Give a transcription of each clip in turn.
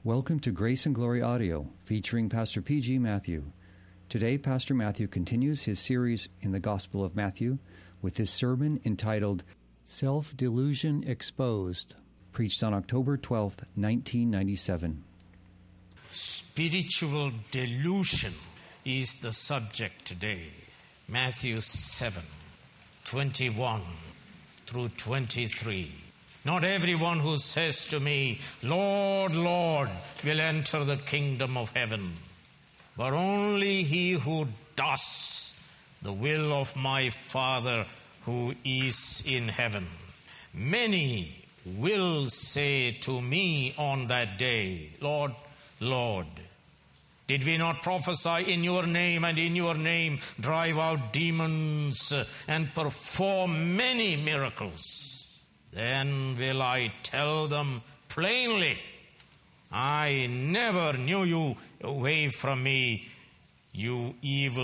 Welcome to Grace and Glory Audio, featuring Pastor P.G. Matthew. Today, Pastor Matthew continues his series in the Gospel of Matthew with his sermon entitled Self-Delusion Exposed, preached on October 12, 1997. Spiritual delusion is the subject today. Matthew 7, 21 through 23. Not everyone who says to me, Lord, Lord, will enter the kingdom of heaven, but only he who does the will of my Father who is in heaven. Many will say to me on that day, Lord, Lord, did we not prophesy in your name and in your name drive out demons and perform many miracles? Then will I tell them plainly, I never knew you. Away from me, you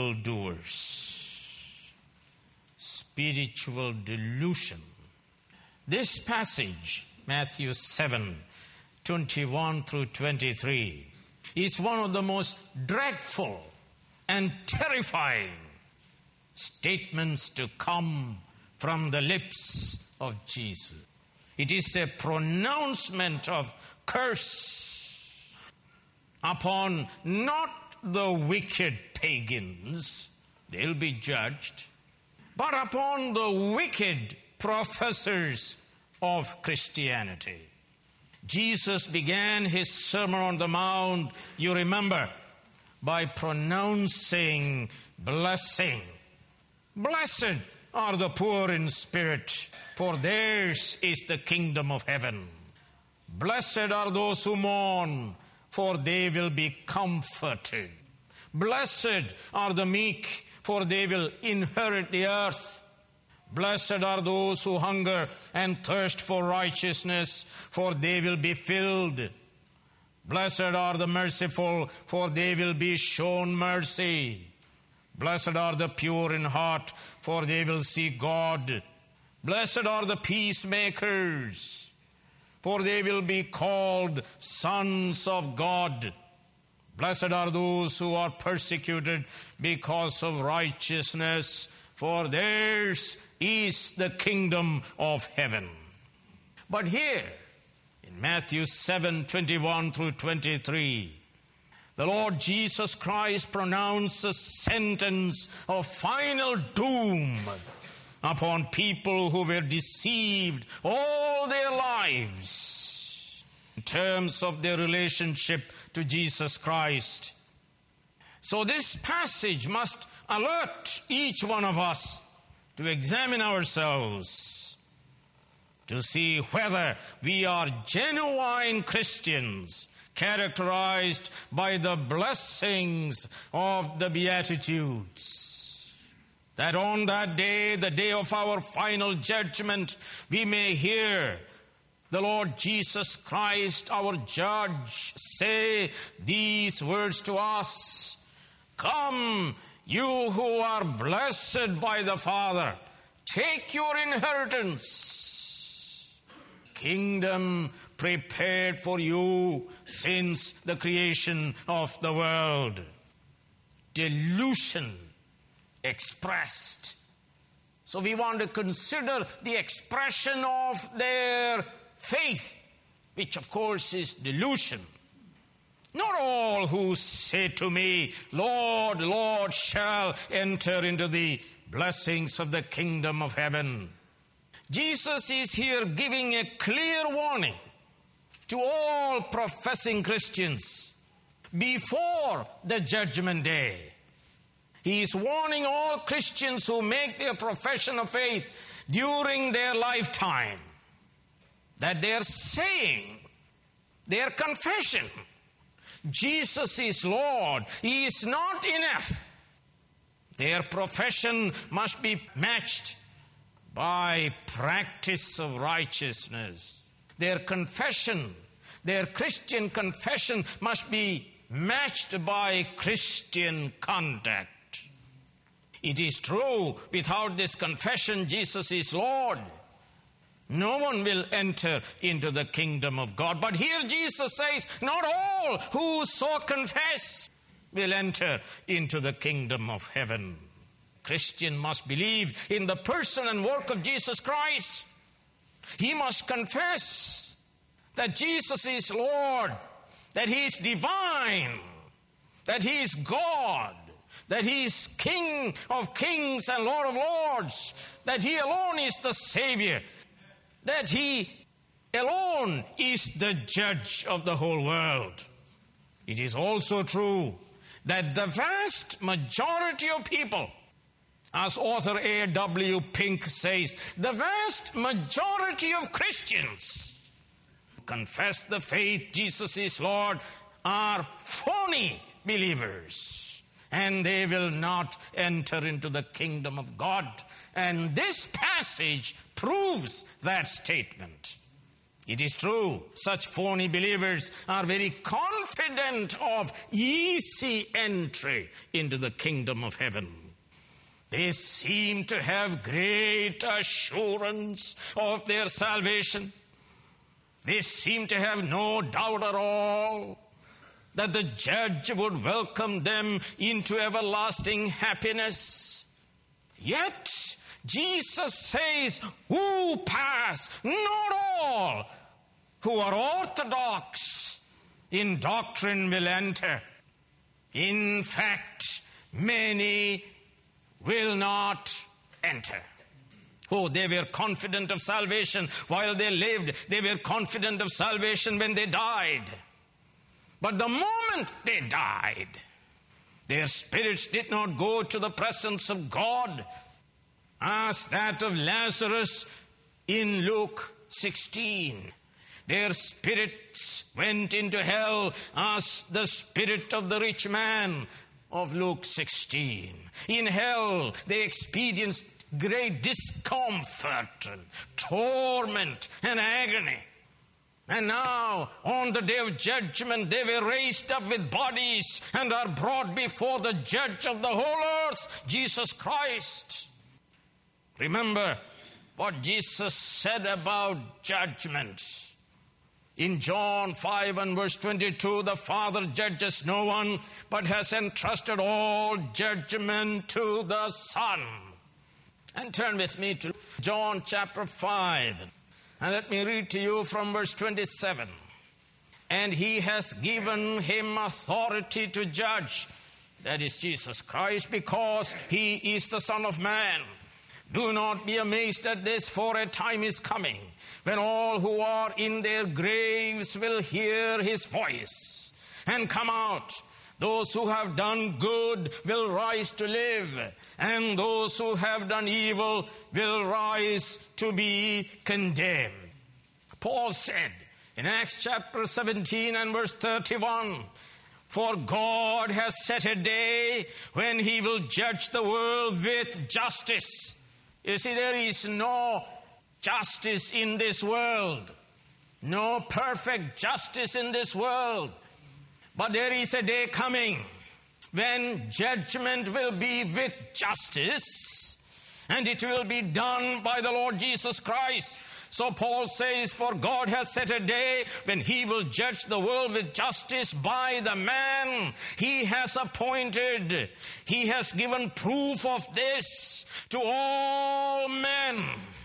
evildoers. Spiritual delusion. This passage, Matthew 7, 21 through 23, is one of the most dreadful and terrifying statements to come from the lips of Jesus. It is a pronouncement of curse upon not the wicked pagans, they'll be judged, but upon the wicked professors of Christianity. Jesus began his Sermon on the Mount, you remember, by pronouncing blessing. Blessed are the poor in spirit, for theirs is the kingdom of heaven. Blessed are those who mourn, for they will be comforted. Blessed are the meek, for they will inherit the earth. Blessed are those who hunger and thirst for righteousness, for they will be filled. Blessed are the merciful, for they will be shown mercy. Blessed are the pure in heart, for they will see God. Blessed are the peacemakers, for they will be called sons of God. Blessed are those who are persecuted because of righteousness, for theirs is the kingdom of heaven. But here, in Matthew 7, 21 through 23, the Lord Jesus Christ pronounced a sentence of final doom upon people who were deceived all their lives in terms of their relationship to Jesus Christ. So this passage must alert each one of us to examine ourselves, to see whether we are genuine Christians, characterized by the blessings of the Beatitudes. That on that day, the day of our final judgment, we may hear the Lord Jesus Christ, our judge, say these words to us, Come, you who are blessed by the Father, take your inheritance. Kingdom prepared for you since the creation of the world. Delusion expressed. So we want to consider the expression of their faith, which of course is delusion. Not all who say to me, Lord, Lord, shall enter into the blessings of the kingdom of heaven. Jesus is here giving a clear warning to all professing Christians before the judgment day. He is warning all Christians who make their profession of faith during their lifetime that they are saying, their confession, Jesus is Lord, He is not enough. Their profession must be matched by practice of righteousness. Their confession, their Christian confession must be matched by Christian conduct. It is true, without this confession, Jesus is Lord, no one will enter into the kingdom of God. But here Jesus says, not all who so confess will enter into the kingdom of heaven. Christian must believe in the person and work of Jesus Christ. He must confess that Jesus is Lord, that He is divine, that He is God, that He is King of kings and Lord of lords, that He alone is the Savior, that He alone is the judge of the whole world. It is also true that the vast majority of people, as author A.W. Pink says, the vast majority of Christians who confess the faith Jesus is Lord are phony believers, and they will not enter into the kingdom of God. And this passage proves that statement. It is true, such phony believers are very confident of easy entry into the kingdom of heaven. They seem to have great assurance of their salvation. They seem to have no doubt at all that the judge would welcome them into everlasting happiness. Yet, Jesus says, who pass, not all who are orthodox in doctrine will enter. In fact, many will not enter. Oh, they were confident of salvation while they lived. They were confident of salvation when they died. But the moment they died, their spirits did not go to the presence of God as that of Lazarus in Luke 16. Their spirits went into hell as the spirit of the rich man of Luke 16. In hell, they experienced great discomfort and torment and agony. And now, on the day of judgment, they were raised up with bodies and are brought before the judge of the whole earth, Jesus Christ. Remember what Jesus said about judgment. In John 5 and verse 22, the Father judges no one, but has entrusted all judgment to the Son. And turn with me to John chapter 5. And let me read to you from verse 27. And He has given Him authority to judge, that is Jesus Christ, because He is the Son of Man. Do not be amazed at this, for a time is coming when all who are in their graves will hear His voice and come out. Those who have done good will rise to live, and those who have done evil will rise to be condemned. Paul said in Acts chapter 17 and verse 31, for God has set a day when He will judge the world with justice. You see, there is no justice in this world, no perfect justice in this world. But there is a day coming when judgment will be with justice, and it will be done by the Lord Jesus Christ. So Paul says, for God has set a day when He will judge the world with justice by the man He has appointed. He has given proof of this to all men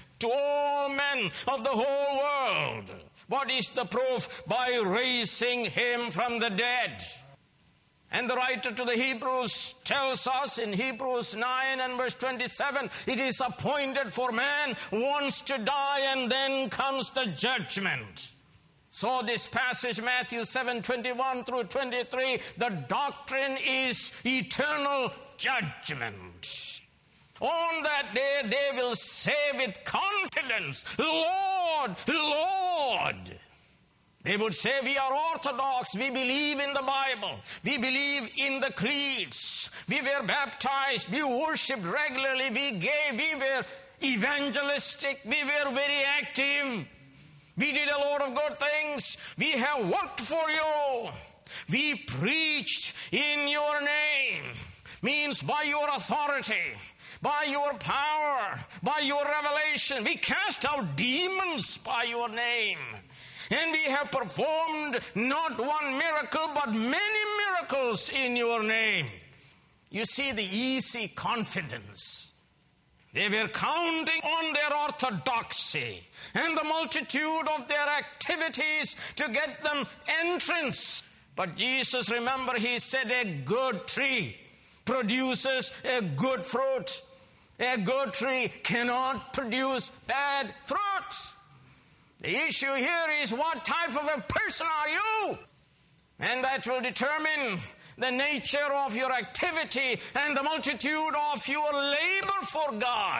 of the whole world. What is the proof? By raising Him from the dead. And the writer to the Hebrews tells us in Hebrews 9 and verse 27, it is appointed for man once to die, and then comes the judgment. So this passage, Matthew 7:21 through 23, the doctrine is eternal judgment. On that day they will say with confidence, Lord, Lord. They would say, we are Orthodox, we believe in the Bible, we believe in the creeds, we were baptized, we worshipped regularly, we gave, we were evangelistic, we were very active, we did a lot of good things, we have worked for you, we preached in your name, means by your authority. by your power, by your revelation. We cast out demons by your name. And we have performed not one miracle, but many miracles in your name. You see the easy confidence. They were counting on their orthodoxy and the multitude of their activities to get them entrance. But Jesus, remember, he said a good tree produces a good fruit. A good tree cannot produce bad fruit. The issue here is, what type of a person are you? And that will determine the nature of your activity and the multitude of your labor for God.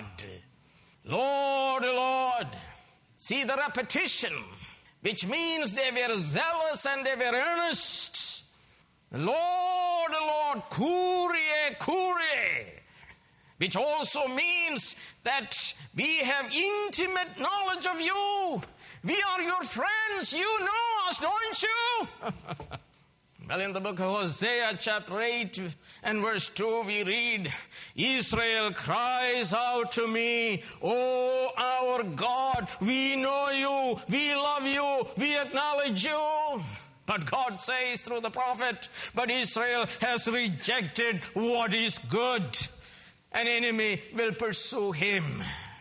Lord, Lord. See the repetition, which means they were zealous and they were earnest. Lord, Lord, Kyrie, Kyrie. Which also means that we have intimate knowledge of you. We are your friends. You know us, don't you? Well, in the book of Hosea, chapter 8 and verse 2, we read, Israel cries out to me, oh, our God, we know you, we love you, we acknowledge you. But God says through the prophet, but Israel has rejected what is good. An enemy will pursue him.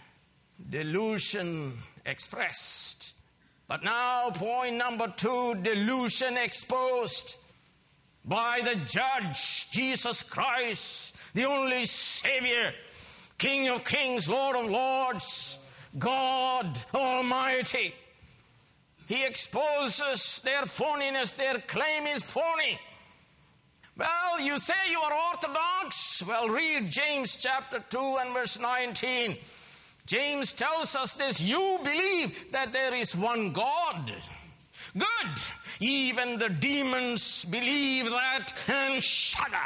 Delusion expressed. But now, point number 2, delusion exposed by the judge, Jesus Christ, the only Savior, King of kings, Lord of lords, God Almighty. He exposes their phoniness. Their claim is phony. Well, you say you are orthodox. Well, read James chapter 2 and verse 19. James tells us this: you believe that there is one God. Good. Even the demons believe that and shudder.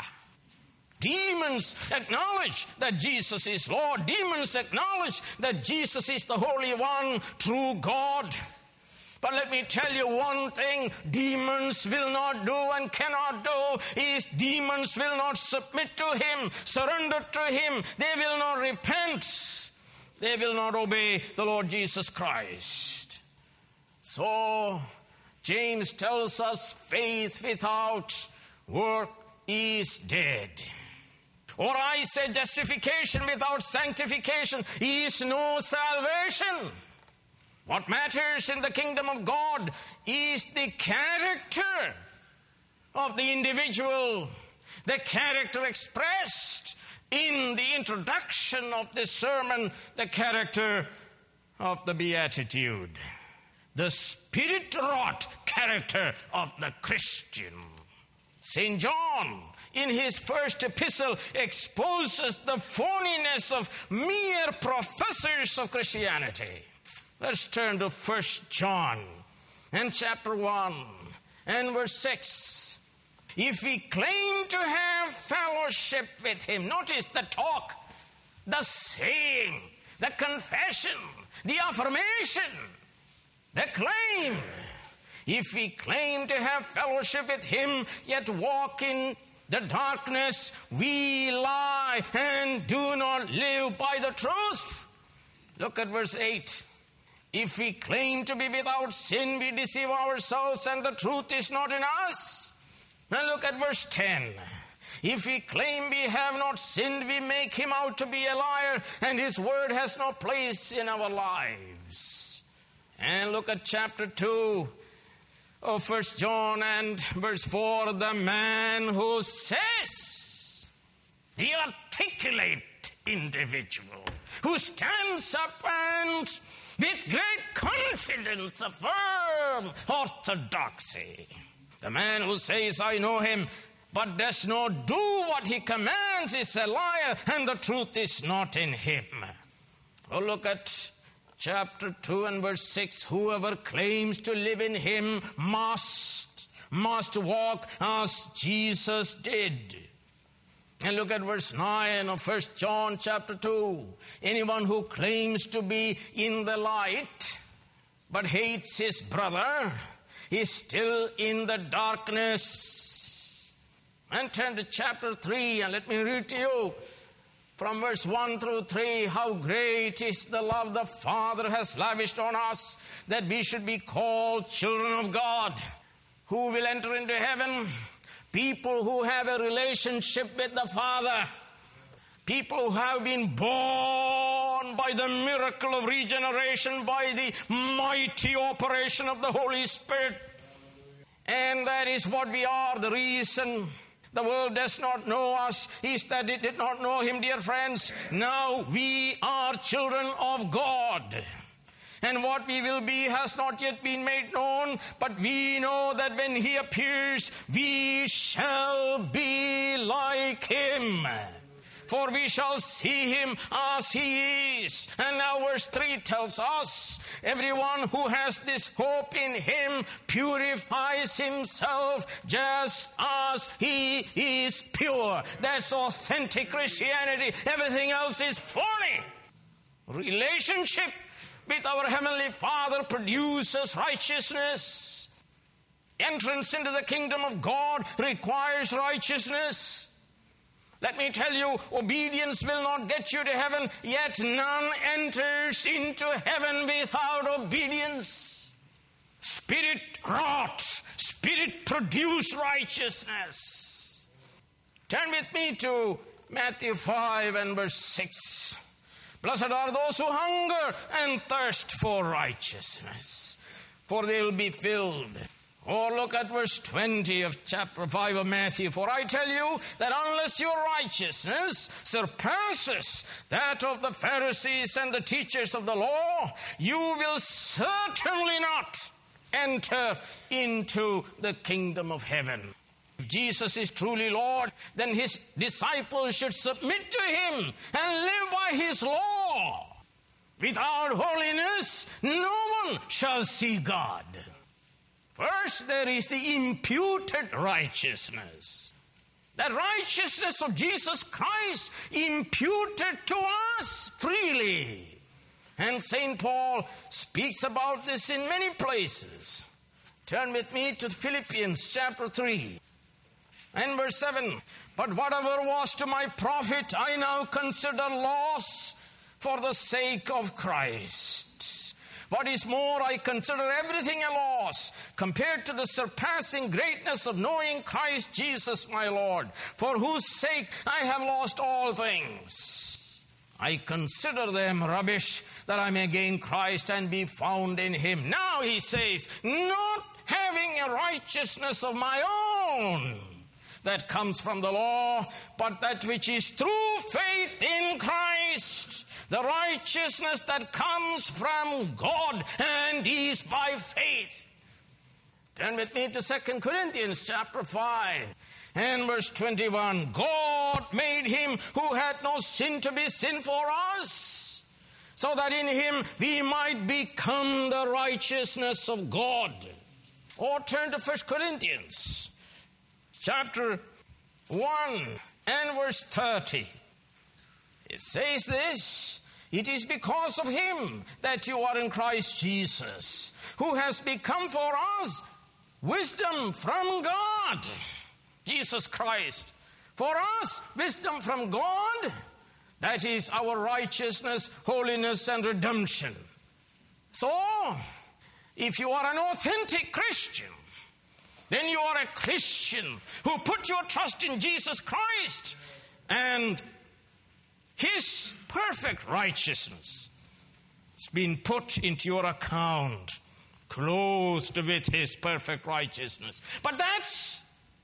Demons acknowledge that Jesus is Lord. Demons acknowledge that Jesus is the Holy One, true God. But let me tell you one thing demons will not do and cannot do is demons will not submit to him, surrender to him. They will not repent. They will not obey the Lord Jesus Christ. So James tells us faith without work is dead. Or I say justification without sanctification is no salvation. What matters in the kingdom of God is the character of the individual, the character expressed in the introduction of this sermon, the character of the Beatitude, the Spirit-wrought character of the Christian. St. John, in his first epistle, exposes the phoniness of mere professors of Christianity. Let's turn to 1 John and chapter 1 and verse 6. If we claim to have fellowship with him, notice the talk, the saying, the confession, the affirmation, the claim. If we claim to have fellowship with him, yet walk in the darkness, we lie and do not live by the truth. Look at verse 8. If we claim to be without sin, we deceive ourselves and the truth is not in us. Now look at verse 10. If we claim we have not sinned, we make him out to be a liar, and his word has no place in our lives. And look at chapter 2 of 1 John and verse 4. The man who says, the articulate individual, who stands up and with great confidence affirm orthodoxy. The man who says, I know him, but does not do what he commands is a liar, and the truth is not in him. Oh, look at chapter 2 and verse 6. Whoever claims to live in him must walk as Jesus did. And look at verse 9 of 1 John chapter 2. Anyone who claims to be in the light but hates his brother is still in the darkness. And turn to chapter 3 and let me read to you from verse 1 through 3, how great is the love the Father has lavished on us, that we should be called children of God. Who will enter into heaven? People who have a relationship with the Father. People who have been born by the miracle of regeneration, by the mighty operation of the Holy Spirit. And that is what we are. The reason the world does not know us is that it did not know Him, dear friends. Now we are children of God. And what we will be has not yet been made known, but we know that when He appears, we shall be like Him. For we shall see Him as He is. And now verse 3 tells us, everyone who has this hope in Him purifies himself just as He is pure. That's authentic Christianity. Everything else is phony. Relationship with our Heavenly Father produces righteousness. Entrance into the kingdom of God requires righteousness. Let me tell you, obedience will not get you to heaven, yet none enters into heaven without obedience. Spirit wrought, Spirit produced righteousness. Turn with me to Matthew 5 and verse 6. Blessed are those who hunger and thirst for righteousness, for they will be filled. Or look at verse 20 of chapter 5 of Matthew. For I tell you that unless your righteousness surpasses that of the Pharisees and the teachers of the law, you will certainly not enter into the kingdom of heaven. If Jesus is truly Lord, then His disciples should submit to Him and live by His law. Without holiness, no one shall see God. First, there is the imputed righteousness. The righteousness of Jesus Christ imputed to us freely. And St. Paul speaks about this in many places. Turn with me to Philippians chapter 3 and verse 7. But whatever was to my profit, I now consider loss for the sake of Christ. What is more, I consider everything a loss compared to the surpassing greatness of knowing Christ Jesus my Lord, for whose sake I have lost all things. I consider them rubbish, that I may gain Christ and be found in Him. Now he says, not having a righteousness of my own that comes from the law, but that which is through faith in Christ, the righteousness that comes from God and is by faith. Turn with me to 2 Corinthians chapter 5 and verse 21. God made Him who had no sin to be sin for us, so that in Him we might become the righteousness of God. Or turn to 1 Corinthians chapter 1 and verse 30. It says this, it is because of Him that you are in Christ Jesus, who has become for us wisdom from God. Jesus Christ. For us, wisdom from God, that is our righteousness, holiness, and redemption. So, if you are an authentic Christian, then you are a Christian who put your trust in Jesus Christ and His perfect righteousness has been put into your account, clothed with His perfect righteousness. But that's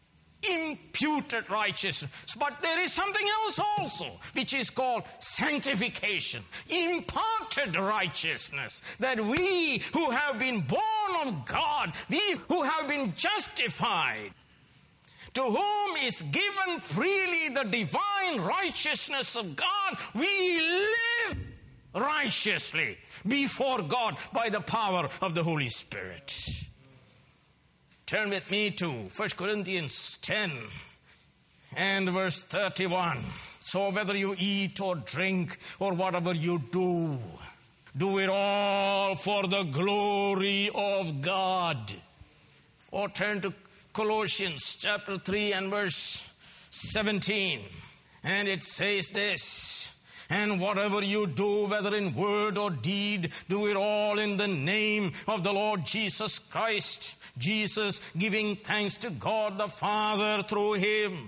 imputed righteousness. But there is something else also, which is called sanctification, imparted righteousness, that we who have been born of God, we who have been justified, to whom is given freely the divine righteousness of God, we live righteously before God by the power of the Holy Spirit. Turn with me to 1 Corinthians 10 and verse 31. So whether you eat or drink or whatever you do, do it all for the glory of God. Or turn to Colossians chapter 3 and verse 17. And it says this, And whatever you do, whether in word or deed, do it all in the name of the Lord Jesus Christ. Jesus giving thanks to God the Father through him.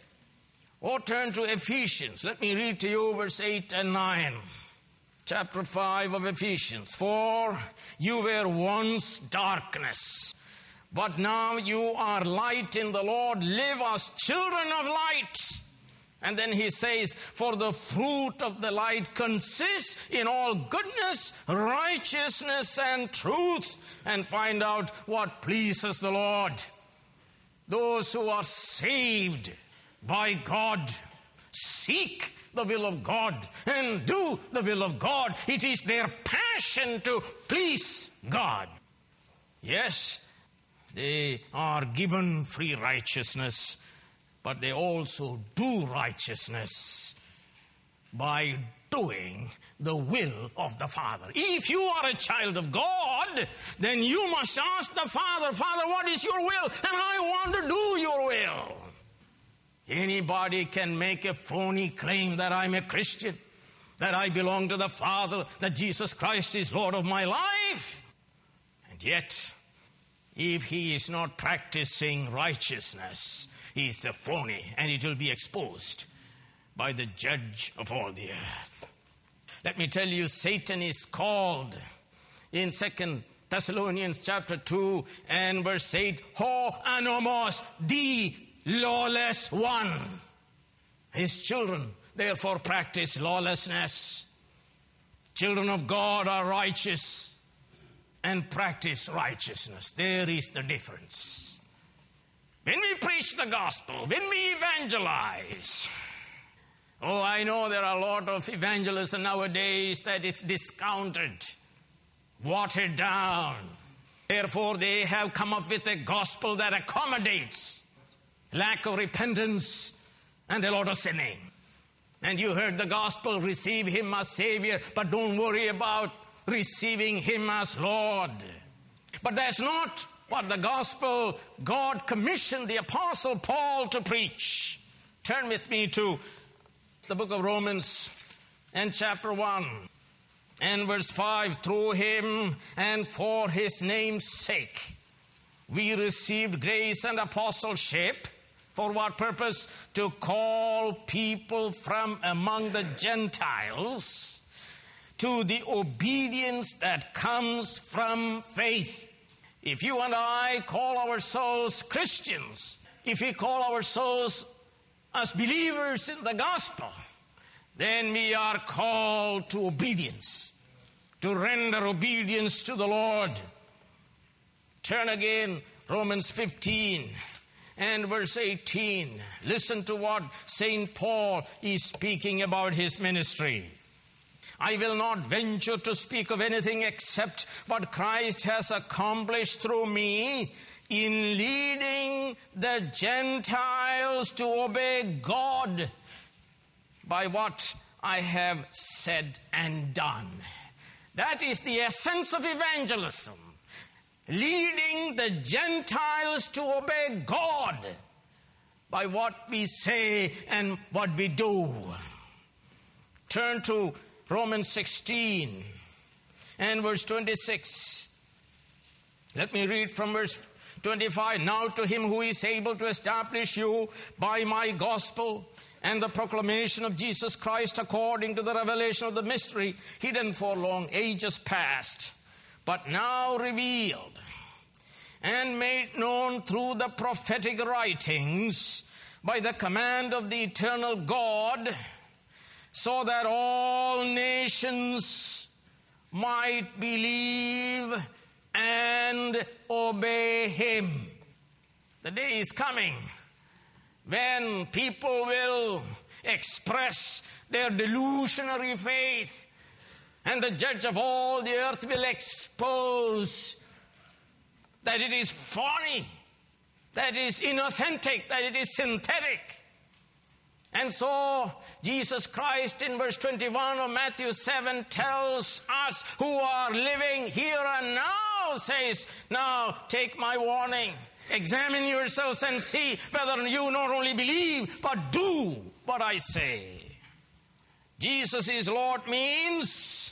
Or turn to Ephesians. Let me read to you verse 8 and 9. Chapter 5 of Ephesians. For you were once darkness, but now you are light in the Lord. Live as children of light. And then he says, for the fruit of the light consists in all goodness, righteousness, and truth. And find out what pleases the Lord. Those who are saved by God seek the will of God and do the will of God. It is their passion to please God. Yes, they are given free righteousness, but they also do righteousness by doing the will of the Father. If you are a child of God, then you must ask the Father, Father, what is your will? And I want to do your will. Anybody can make a phony claim that I'm a Christian, that I belong to the Father, that Jesus Christ is Lord of my life. And yet, if he is not practicing righteousness, he is a phony, and it will be exposed by the judge of all the earth. Let me tell you, Satan is called in 2 Thessalonians chapter 2 and verse 8, ho anomos, the lawless one. His children, therefore, practice lawlessness. Children of God are righteous and practice righteousness. There is the difference. When we preach the gospel, when we evangelize, oh, I know there are a lot of evangelism nowadays that is discounted, watered down. Therefore, they have come up with a gospel that accommodates lack of repentance and a lot of sinning. And you heard the gospel, receive him as Savior, but don't worry about receiving him as Lord. But that's not what the gospel God commissioned the Apostle Paul to preach. Turn with me to the book of Romans and chapter 1 and verse 5. Through him and for his name's sake we received grace and apostleship. For what purpose? To call people from among the Gentiles to the obedience that comes from faith. If you and I call ourselves Christians, if we call ourselves as believers in the gospel, then we are called to obedience, to render obedience to the Lord. Turn again, Romans 15 and verse 18. Listen to what St. Paul is speaking about his ministry. I will not venture to speak of anything except what Christ has accomplished through me in leading the Gentiles to obey God by what I have said and done. That is the essence of evangelism. Leading the Gentiles to obey God by what we say and what we do. Turn to Romans 16 and verse 26. Let me read from verse 25. Now to him who is able to establish you by my gospel and the proclamation of Jesus Christ according to the revelation of the mystery hidden for long ages past, but now revealed and made known through the prophetic writings by the command of the eternal God, so that all nations might believe and obey him. The day is coming when people will express their delusionary faith, and the judge of all the earth will expose that it is phony, that it is inauthentic, that it is synthetic. And so Jesus Christ in verse 21 of Matthew 7 tells us who are living here and now, says, now take my warning. Examine yourselves and see whether you not only believe but do what I say. Jesus is Lord means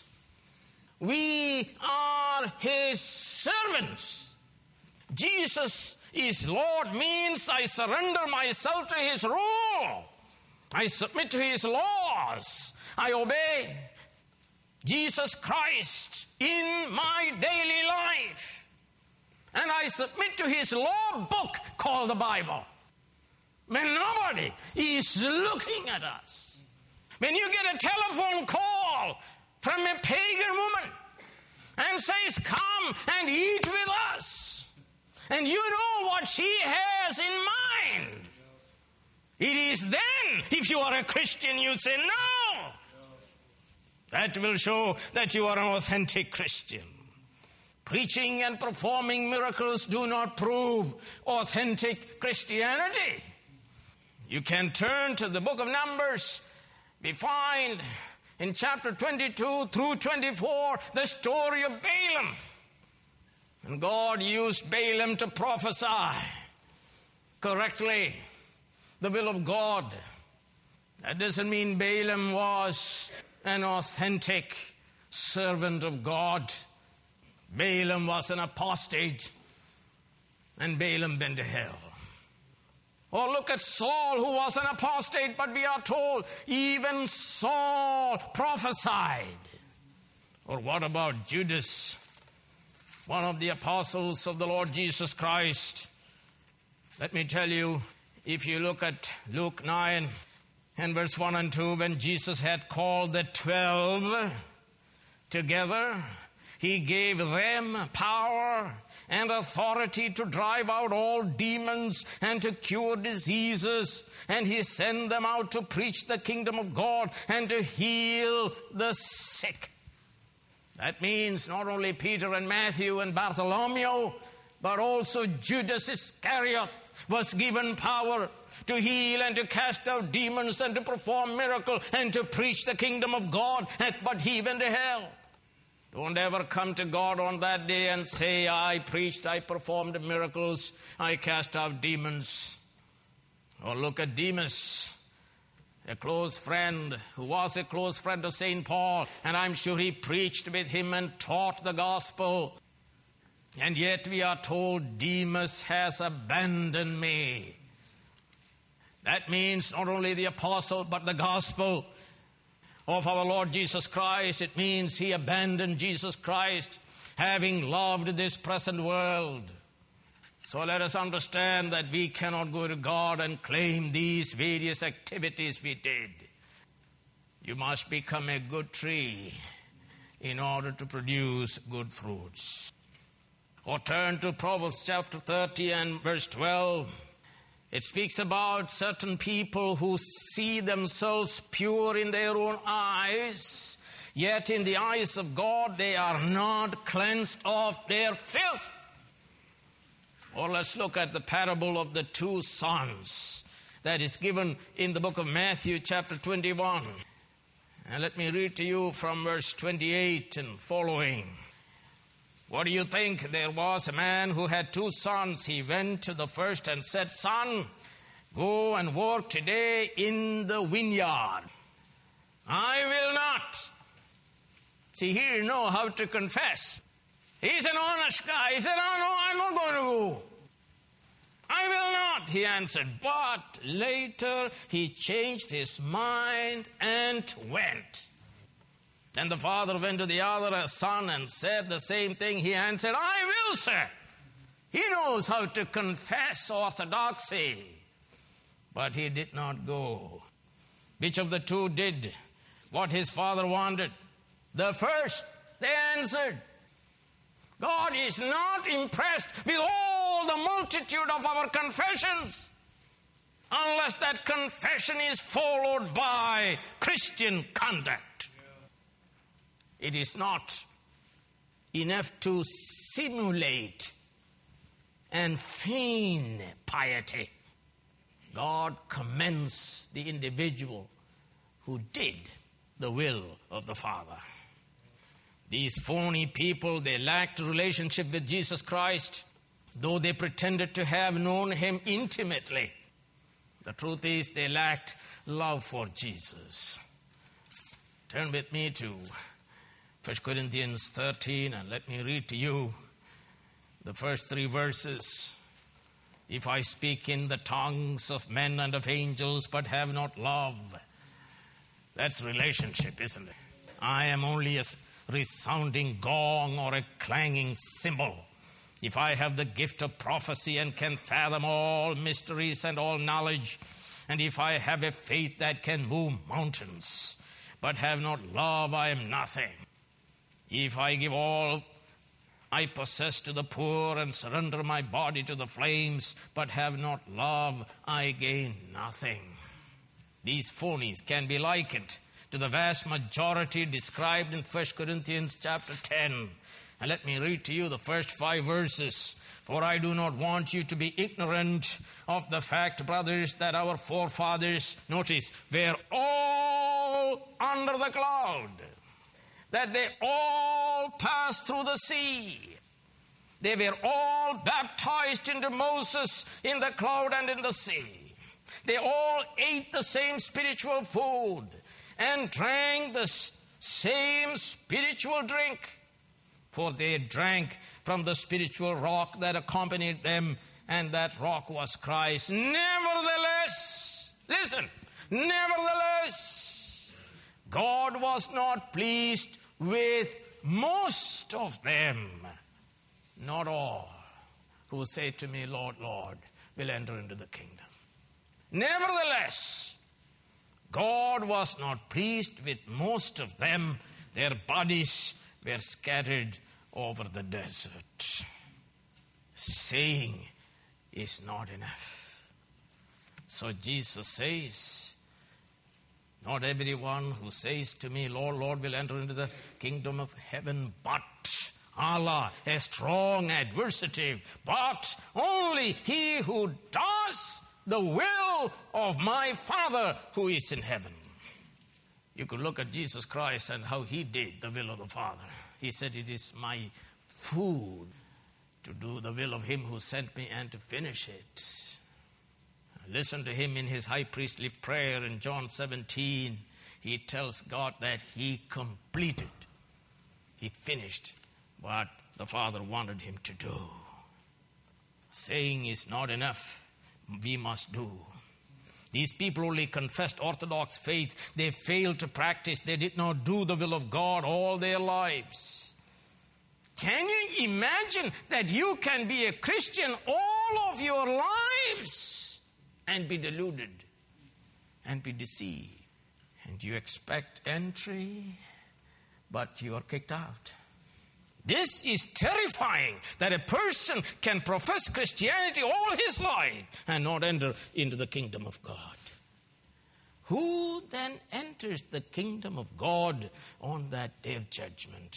we are His servants. Jesus is Lord means I surrender myself to His rule. I submit to His laws. I obey Jesus Christ in my daily life. And I submit to His law book called the Bible. When nobody is looking at us. When you get a telephone call from a pagan woman and says, come and eat with us. And you know what she has in mind. It is then, if you are a Christian, you say, no. That will show that you are an authentic Christian. Preaching and performing miracles do not prove authentic Christianity. You can turn to the book of Numbers. We find in chapter 22 through 24 the story of Balaam. And God used Balaam to prophesy correctly the will of God. That doesn't mean Balaam was an authentic servant of God. Balaam was an apostate, and Balaam went to hell. Or look at Saul, who was an apostate, but we are told even Saul prophesied. Or what about Judas, one of the apostles of the Lord Jesus Christ? Let me tell you, if you look at Luke 9 and verse 1 and 2, when Jesus had called the 12 together, He gave them power and authority to drive out all demons and to cure diseases. And He sent them out to preach the kingdom of God and to heal the sick. That means not only Peter and Matthew and Bartholomew, but also Judas Iscariot was given power to heal and to cast out demons and to perform miracles and to preach the kingdom of God, but he went to hell. Don't ever come to God on that day and say, I preached, I performed miracles, I cast out demons. Or look at Demas, a close friend who was a close friend of St. Paul, and I'm sure he preached with him and taught the gospel. And yet we are told Demas has abandoned me. That means not only the apostle, but the gospel of our Lord Jesus Christ. It means he abandoned Jesus Christ, having loved this present world. So let us understand that we cannot go to God and claim these various activities we did. You must become a good tree in order to produce good fruits. Or turn to Proverbs chapter 30 and verse 12. It speaks about certain people who see themselves pure in their own eyes, yet in the eyes of God they are not cleansed of their filth. Or let's look at the parable of the two sons that is given in the book of Matthew chapter 21. And let me read to you from verse 28 and following. What do you think? There was a man who had two sons. He went to the first and said, Son, go and work today in the vineyard. I will not. See, here you know how to confess. He's an honest guy. He said, oh, no, I'm not going to go. I will not, he answered. But later he changed his mind and went. Then the father went to the other son and said the same thing. He answered, I will, sir. He knows how to confess orthodoxy. But he did not go. Which of the two did what his father wanted? The first, they answered. God is not impressed with all the multitude of our confessions unless that confession is followed by Christian conduct. It is not enough to simulate and feign piety. God commends the individual who did the will of the Father. These phony people, they lacked a relationship with Jesus Christ, though they pretended to have known him intimately. The truth is they lacked love for Jesus. Turn with me to 1 Corinthians 13 and let me read to you the first 3 verses. If I speak in the tongues of men and of angels but have not love, that's relationship, isn't it? I am only a resounding gong or a clanging cymbal. If I have the gift of prophecy and can fathom all mysteries and all knowledge, and if I have a faith that can move mountains, but have not love, I am nothing. If I give all I possess to the poor and surrender my body to the flames, but have not love, I gain nothing. These phonies can be likened to the vast majority described in 1 Corinthians chapter 10. And let me read to you the first 5 verses. For I do not want you to be ignorant of the fact, brothers, that our forefathers, notice, were all under the cloud, that they all passed through the sea. They were all baptized into Moses in the cloud and in the sea. They all ate the same spiritual food and drank the same spiritual drink. For they drank from the spiritual rock that accompanied them, and that rock was Christ. Nevertheless, listen, nevertheless, God was not pleased with most of them, not all, who say to me, Lord, Lord, will enter into the kingdom. Nevertheless, God was not pleased with most of them. Their bodies were scattered over the desert. Saying is not enough. So Jesus says, not everyone who says to me, Lord, Lord, will enter into the kingdom of heaven, but Allah, a strong adversative, but only he who does the will of my Father who is in heaven. You could look at Jesus Christ and how he did the will of the Father. He said, it is my food to do the will of him who sent me and to finish it. Listen to him in his high priestly prayer in John 17. He tells God that he completed, he finished what the Father wanted him to do. Saying is not enough. We must do. These people only confessed Orthodox faith. They failed to practice. They did not do the will of God all their lives. Can you imagine that you can be a Christian all of your lives and be deluded and be deceived? And you expect entry, but you are kicked out. This is terrifying, that a person can profess Christianity all his life and not enter into the kingdom of God. Who then enters the kingdom of God on that day of judgment?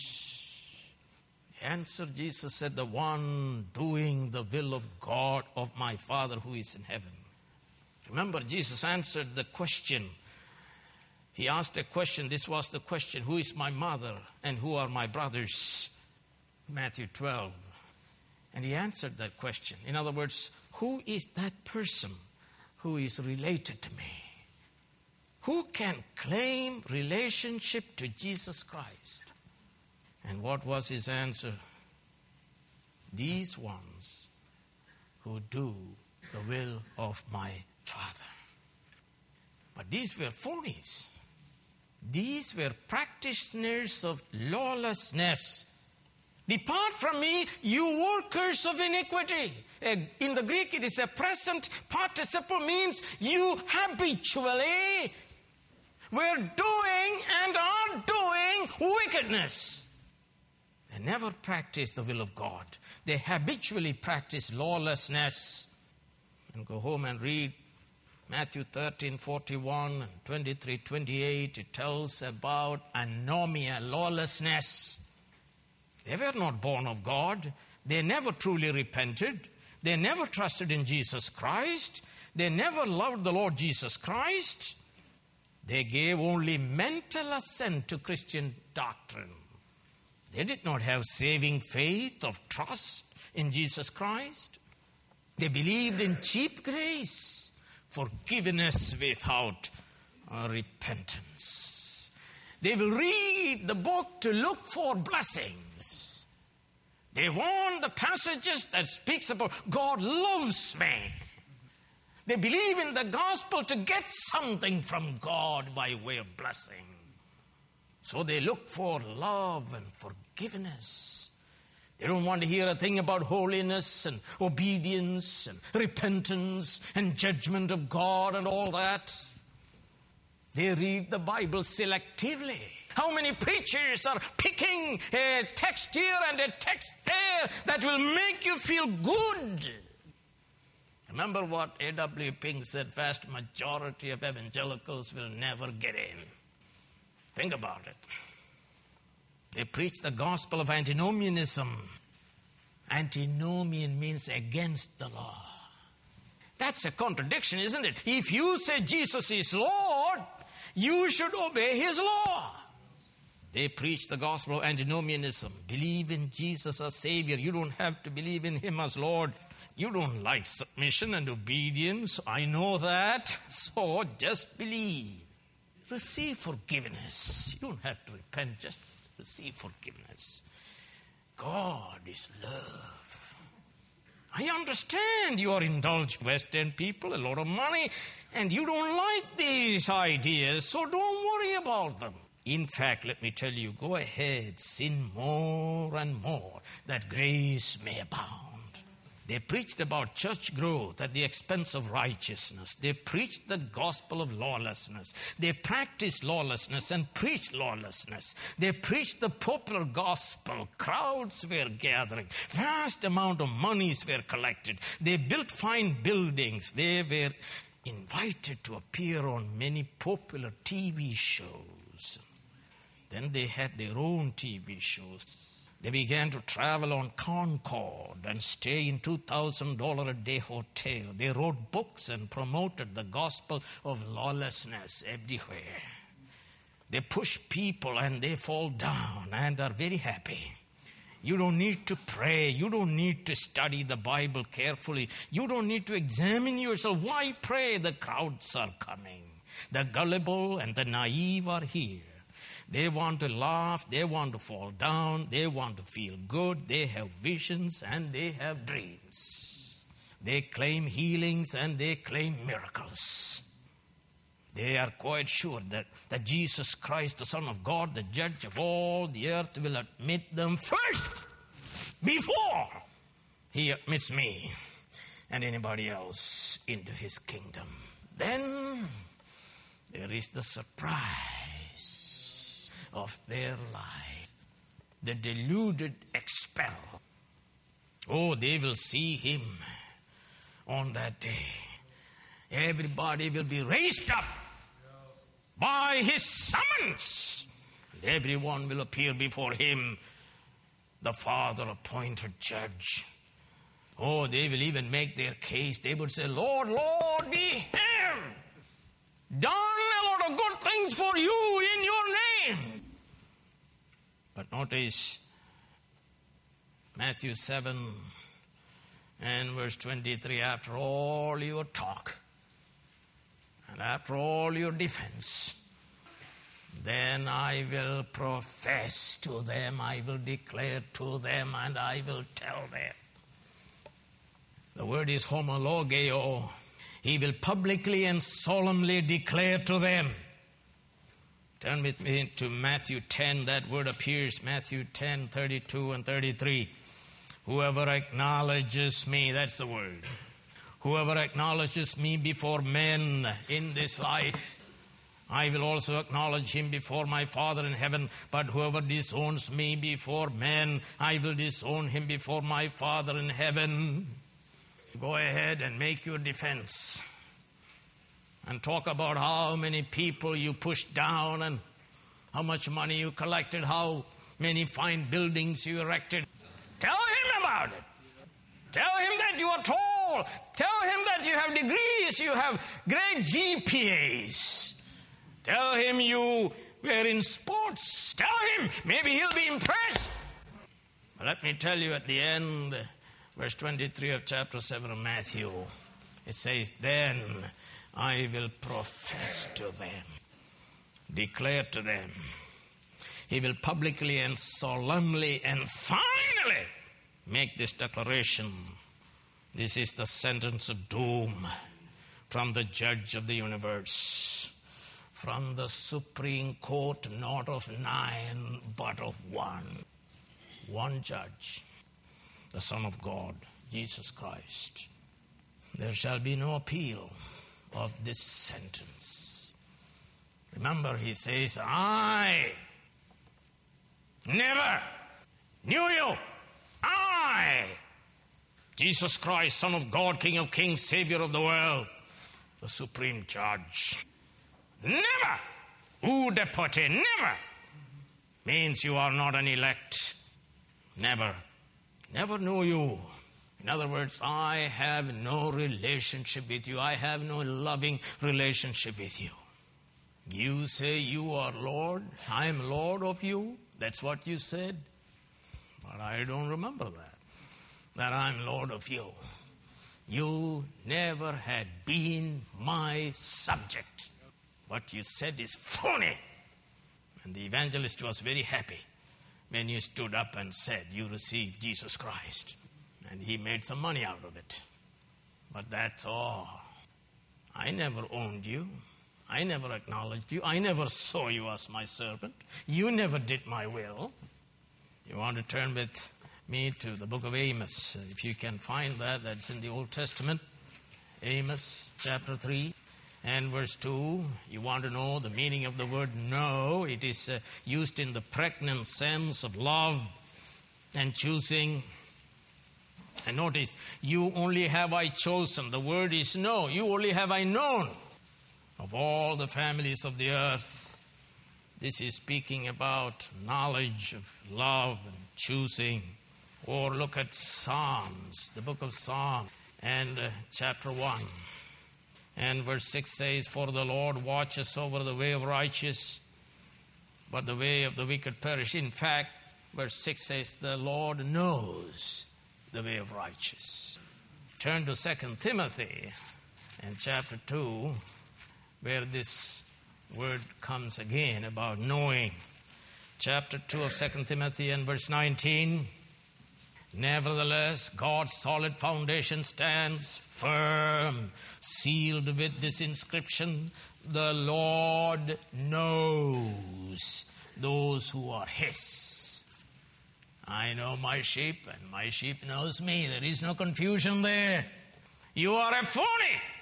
The answer, Jesus said, the one doing the will of God, of my Father who is in heaven. Remember, Jesus answered the question. He asked a question. This was the question, who is my mother and who are my brothers? Matthew 12. And he answered that question. In other words, who is that person who is related to me? Who can claim relationship to Jesus Christ? And what was his answer? These ones who do the will of my Father. But these were phonies. These were practitioners of lawlessness. Depart from me, you workers of iniquity. In the Greek, it is a present participle, means you habitually were doing and are doing wickedness. They never practice the will of God. They habitually practice lawlessness. And go home and read Matthew 13:41 and 23:28. It tells about anomia, lawlessness. They were not born of God. They never truly repented. They never trusted in Jesus Christ. They never loved the Lord Jesus Christ. They gave only mental assent to Christian doctrine. They did not have saving faith of trust in Jesus Christ. They believed in cheap grace, forgiveness without repentance. They will read the book to look for blessings. They want the passages that speaks about God loves me. They believe in the gospel to get something from God by way of blessing. So they look for love and forgiveness. They don't want to hear a thing about holiness and obedience and repentance and judgment of God and all that. They read the Bible selectively. How many preachers are picking a text here and a text there that will make you feel good? Remember what A.W. Pink said, vast majority of evangelicals will never get in. Think about it. They preach the gospel of antinomianism. Antinomian means against the law. That's a contradiction, isn't it? If you say Jesus is Lord, you should obey his law. They preach the gospel of antinomianism. Believe in Jesus as Savior. You don't have to believe in him as Lord. You don't like submission and obedience. I know that. So just believe. Receive forgiveness. You don't have to repent. Just receive forgiveness. God is love. I understand you are indulged Western people, a lot of money, and you don't like these ideas, so don't worry about them. In fact, let me tell you, go ahead, sin more and more, that grace may abound. They preached about church growth at the expense of righteousness. They preached the gospel of lawlessness. They practiced lawlessness and preached lawlessness. They preached the popular gospel. Crowds were gathering. Vast amount of monies were collected. They built fine buildings. They were invited to appear on many popular TV shows. Then they had their own TV shows. They began to travel on Concord and stay in $2,000 a day hotel. They wrote books and promoted the gospel of lawlessness everywhere. They push people and they fall down and are very happy. You don't need to pray. You don't need to study the Bible carefully. You don't need to examine yourself. Why pray? The crowds are coming. The gullible and the naive are here. They want to laugh, they want to fall down, they want to feel good, they have visions and they have dreams. They claim healings and they claim miracles. They are quite sure that Jesus Christ, the Son of God, the judge of all the earth, will admit them first before he admits me and anybody else into his kingdom. Then there is the surprise of their life. The deluded expel. Oh, they will see him on that day. Everybody will be raised up by his summons. And everyone will appear before him, the Father-appointed judge. Oh, they will even make their case. They would say, Lord, Lord, we have done a lot of good things for you in your name. But notice Matthew 7 and verse 23, after all your talk and after all your defense, then I will profess to them, I will declare to them, and I will tell them. The word is homologeo. He will publicly and solemnly declare to them. Turn with me to Matthew 10. That word appears, Matthew 10, 32 and 33. Whoever acknowledges me, that's the word. Whoever acknowledges me before men in this life, I will also acknowledge him before my Father in heaven. But whoever disowns me before men, I will disown him before my Father in heaven. Go ahead and make your defense. And talk about how many people you pushed down and how much money you collected, how many fine buildings you erected. Tell him about it. Tell him that you are tall. Tell him that you have degrees, you have great GPAs. Tell him you were in sports. Tell him, maybe he'll be impressed. But let me tell you at the end, verse 23 of chapter 7 of Matthew, it says, then I will profess to them, declare to them, he will publicly and solemnly and finally make this declaration. This is the sentence of doom from the judge of the universe, from the Supreme Court, not of 9, but of one. One judge, the Son of God, Jesus Christ. There shall be no appeal of this sentence. Remember, he says, I never knew you. I, Jesus Christ, Son of God, King of Kings, Savior of the world, the Supreme Judge. Never, udepate, never, means you are not an elect. Never knew you. In other words, I have no relationship with you. I have no loving relationship with you. You say you are Lord. I am Lord of you. That's what you said. But I don't remember that I'm Lord of you. You never had been my subject. What you said is phony. And the evangelist was very happy when you stood up and said you received Jesus Christ. And he made some money out of it. But that's all. I never owned you. I never acknowledged you. I never saw you as my servant. You never did my will. You want to turn with me to the book of Amos. If you can find that, that's in the Old Testament. Amos chapter 3 and verse 2. You want to know the meaning of the word no. It is used in the pregnant sense of love and choosing. And notice, you only have I chosen. The word is no. You only have I known of all the families of the earth. This is speaking about knowledge of love and choosing. Or look at Psalms, the book of Psalms, and chapter 1. And verse 6 says, for the Lord watches over the way of righteous, but the way of the wicked perish. In fact, verse 6 says, the Lord knows the way of righteous. Turn to 2 Timothy and chapter 2, where this word comes again about knowing. Chapter 2 of 2 Timothy and verse 19. Nevertheless, God's solid foundation stands firm, sealed with this inscription, the Lord knows those who are His. I know my sheep, and my sheep knows me. There is no confusion there. You are a phony.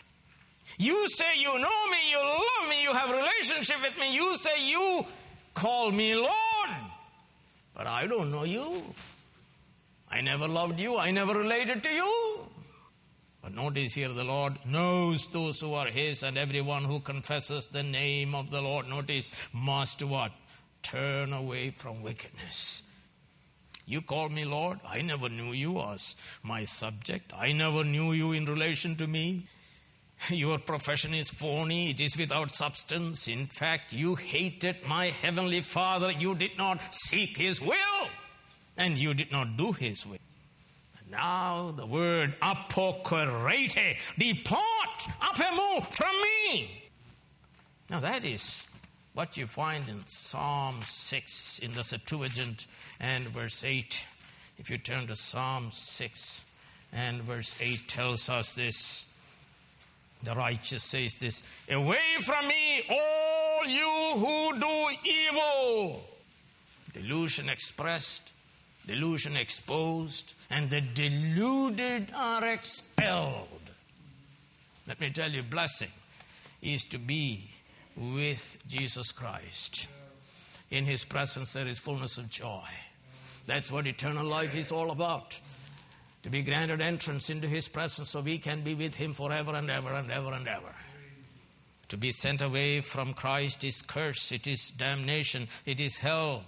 You say you know me, you love me, you have a relationship with me. You say you call me Lord. But I don't know you. I never loved you. I never related to you. But notice here, the Lord knows those who are His, and everyone who confesses the name of the Lord, notice, must what? Turn away from wickedness. You call me Lord. I never knew you as my subject. I never knew you in relation to me. Your profession is phony. It is without substance. In fact, you hated my heavenly Father. You did not seek His will, and you did not do His will. And now the word apokorete, depart, apemu, from me. Now that is what you find in Psalm 6 in the Septuagint and verse 8. If you turn to Psalm 6 and verse 8 tells us this. The righteous says this, away from me, all you who do evil. Delusion expressed, delusion exposed, and the deluded are expelled. Let me tell you, blessing is to be with Jesus Christ. In His presence there is fullness of joy. That's what eternal life is all about. To be granted entrance into His presence so we can be with Him forever and ever and ever and ever. To be sent away from Christ is curse, it is damnation, it is hell.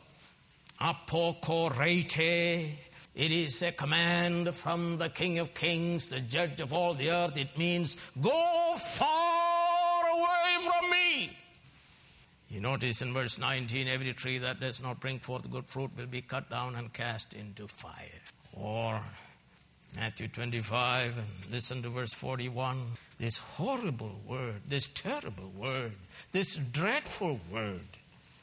Apokorete, it is a command from the King of Kings, the Judge of all the earth. It means, go far away from me. You notice in verse 19, every tree that does not bring forth good fruit will be cut down and cast into fire. Or Matthew 25, and listen to verse 41. This horrible word, this terrible word, this dreadful word.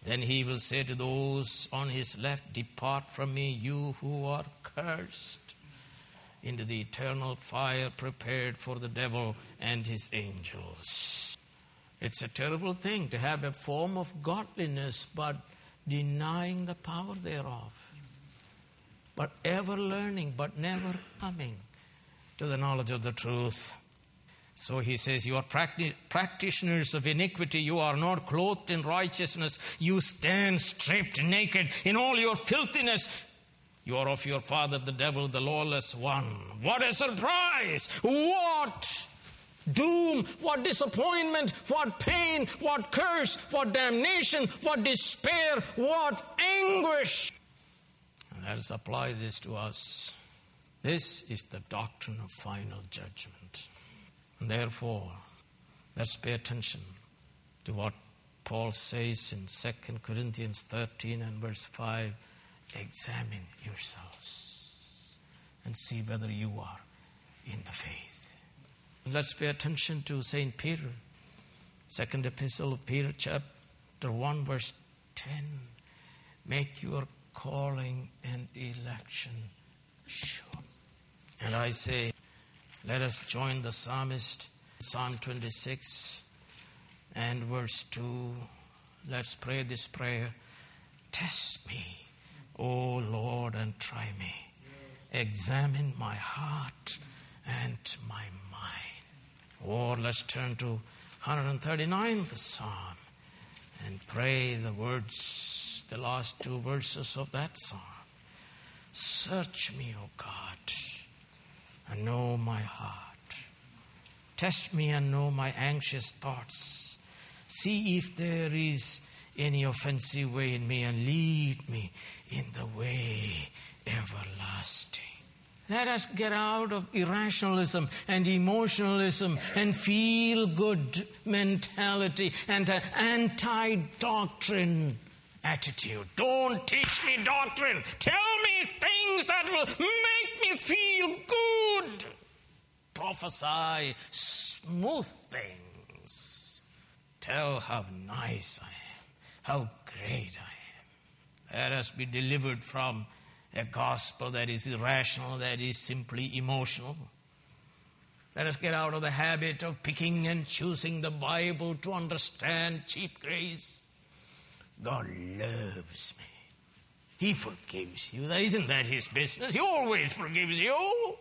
Then he will say to those on his left, depart from me, you who are cursed, into the eternal fire prepared for the devil and his angels. It's a terrible thing to have a form of godliness but denying the power thereof. But ever learning but never coming to the knowledge of the truth. So he says, you are practitioners of iniquity. You are not clothed in righteousness. You stand stripped naked in all your filthiness. You are of your father, the devil, the lawless one. What a surprise! What doom, what disappointment, what pain, what curse, what damnation, what despair, what anguish. And let us apply this to us. This is the doctrine of final judgment. And therefore, let's pay attention to what Paul says in 2 Corinthians 13 and verse 5. Examine yourselves and see whether you are in the faith. Let's pay attention to St. Peter, second epistle of Peter, chapter 1, verse 10. Make your calling and election sure. And I say, let us join the psalmist, Psalm 26 and verse 2. Let's pray this prayer. Test me, O Lord, and try me. Examine my heart and my mind. Or let's turn to 139th Psalm and pray the words, the last two verses of that psalm. Search me, O God, and know my heart. Test me and know my anxious thoughts. See if there is any offensive way in me, and lead me in the way everlasting. Let us get out of irrationalism and emotionalism and feel-good mentality and an anti-doctrine attitude. Don't teach me doctrine. Tell me things that will make me feel good. Prophesy smooth things. Tell how nice I am, how great I am. Let us be delivered from a gospel that is irrational, that is simply emotional. Let us get out of the habit of picking and choosing the Bible to understand cheap grace. God loves me. He forgives you. Isn't that his business? He always forgives you.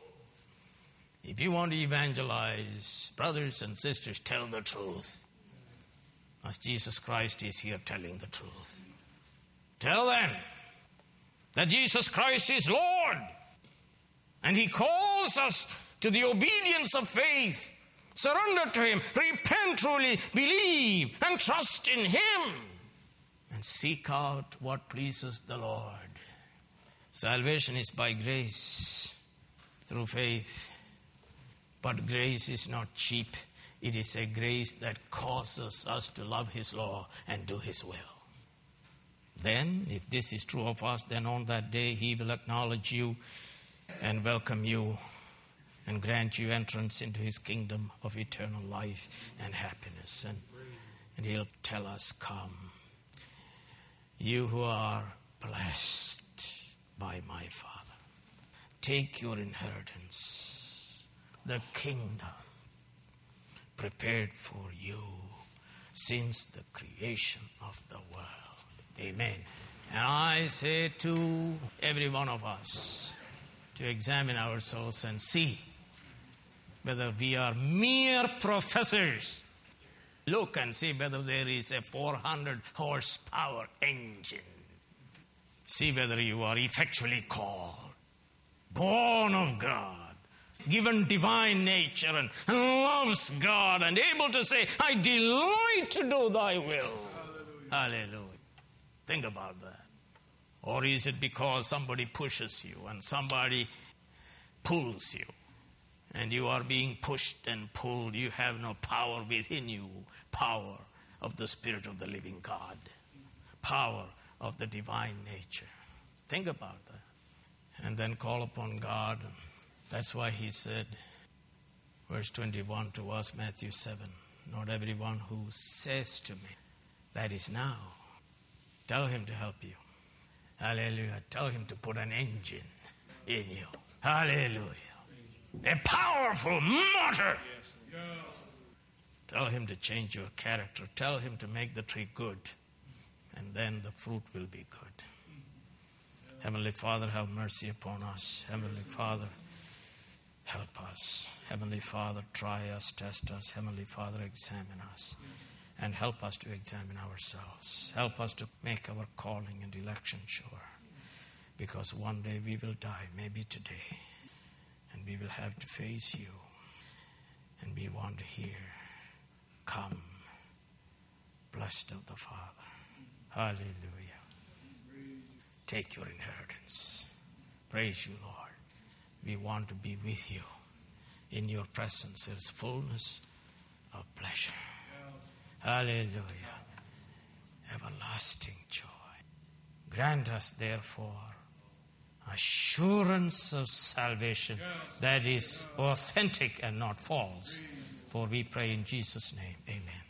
If you want to evangelize, brothers and sisters, tell the truth. As Jesus Christ is here telling the truth. Tell them that Jesus Christ is Lord. And he calls us to the obedience of faith. Surrender to him. Repent truly. Believe and trust in him. And seek out what pleases the Lord. Salvation is by grace through faith. But grace is not cheap. It is a grace that causes us to love his law and do his will. Then, if this is true of us, then on that day he will acknowledge you and welcome you and grant you entrance into his kingdom of eternal life and happiness. And he'll tell us, come, you who are blessed by my Father, take your inheritance, the kingdom prepared for you since the creation of the world. Amen. And I say to every one of us to examine ourselves and see whether we are mere professors. Look and see whether there is a 400 horsepower engine. See whether you are effectually called, born of God, given divine nature and loves God and able to say, I delight to do thy will. Hallelujah. Think about that. Or is it because somebody pushes you and somebody pulls you and you are being pushed and pulled? You have no power within you. Power of the Spirit of the living God. Power of the divine nature. Think about that. And then call upon God. That's why he said, verse 21 to us, Matthew 7, not everyone who says to me, that is now, Tell him to help you. Hallelujah. Tell him to put an engine in you. Hallelujah. A powerful motor. Tell him to change your character. Tell him to make the tree good. And then the fruit will be good. Heavenly Father, have mercy upon us. Heavenly Father, help us. Heavenly Father, try us, test us. Heavenly Father, examine us. And help us to examine ourselves. Help us to make our calling and election sure. Because one day we will die, maybe today. And we will have to face you. And we want to hear, come, blessed of the Father. Hallelujah. Take your inheritance. Praise you, Lord. We want to be with you. In your presence there is fullness of pleasure. Hallelujah. Everlasting joy. Grant us, therefore, assurance of salvation that is authentic and not false. For we pray in Jesus' name. Amen.